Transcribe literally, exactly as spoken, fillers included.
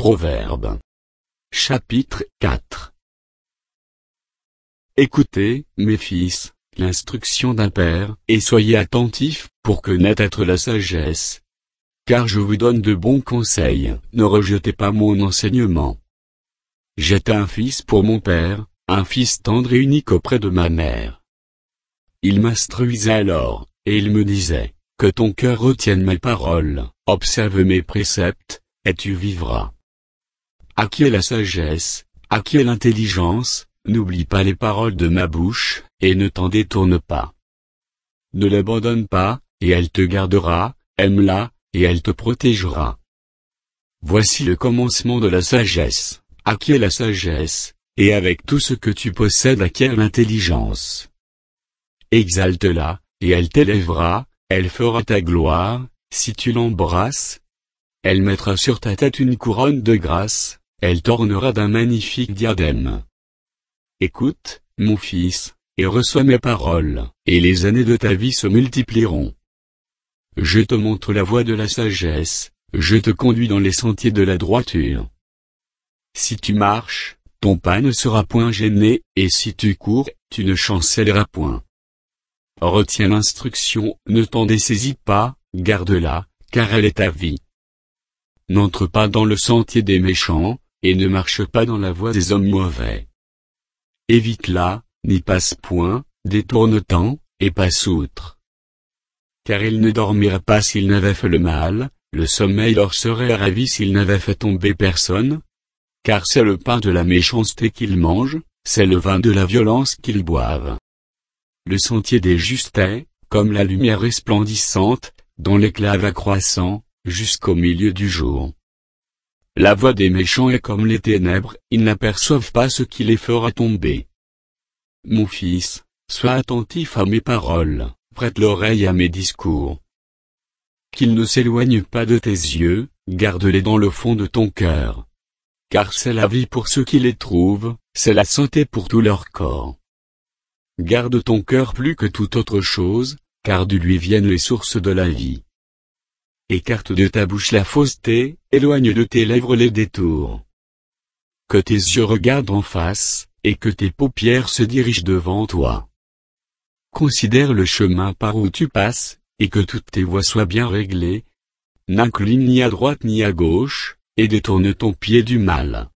Proverbes. Chapitre quatre. Écoutez, mes fils, l'instruction d'un père, et soyez attentifs, pour connaître la sagesse. Car je vous donne de bons conseils, ne rejetez pas mon enseignement. J'étais un fils pour mon père, un fils tendre et unique auprès de ma mère. Il m'instruisait alors, et il me disait, que ton cœur retienne mes paroles, observe mes préceptes, et tu vivras. À qui est la sagesse, à qui est l'intelligence, n'oublie pas les paroles de ma bouche, et ne t'en détourne pas. Ne l'abandonne pas, et elle te gardera, aime-la, et elle te protégera. Voici le commencement de la sagesse. À qui est la sagesse, et avec tout ce que tu possèdes acquiert l'intelligence. Exalte-la, et elle t'élèvera, elle fera ta gloire, si tu l'embrasses. Elle mettra sur ta tête une couronne de grâce, elle t'ornera d'un magnifique diadème. Écoute, mon fils, et reçois mes paroles, et les années de ta vie se multiplieront. Je te montre la voie de la sagesse, je te conduis dans les sentiers de la droiture. Si tu marches, ton pas ne sera point gêné, et si tu cours, tu ne chancelleras point. Retiens l'instruction, ne t'en dessaisis pas, garde-la, car elle est ta vie. N'entre pas dans le sentier des méchants, et ne marche pas dans la voie des hommes mauvais. Évite-la, n'y passe point, détourne-t'en, et passe outre. Car ils ne dormiraient pas s'ils n'avaient fait le mal, le sommeil leur serait ravi s'ils n'avaient fait tomber personne. Car c'est le pain de la méchanceté qu'ils mangent, c'est le vin de la violence qu'ils boivent. Le sentier des justes est, comme la lumière resplendissante, dont l'éclat va croissant, jusqu'au milieu du jour. La voie des méchants est comme les ténèbres, ils n'aperçoivent pas ce qui les fera tomber. Mon fils, sois attentif à mes paroles, prête l'oreille à mes discours. Qu'ils ne s'éloignent pas de tes yeux, garde-les dans le fond de ton cœur. Car c'est la vie pour ceux qui les trouvent, c'est la santé pour tout leur corps. Garde ton cœur plus que toute autre chose, car de lui viennent les sources de la vie. Écarte de ta bouche la fausseté, éloigne de tes lèvres les détours. Que tes yeux regardent en face, et que tes paupières se dirigent devant toi. Considère le chemin par où tu passes, et que toutes tes voies soient bien réglées. N'incline ni à droite ni à gauche, et détourne ton pied du mal.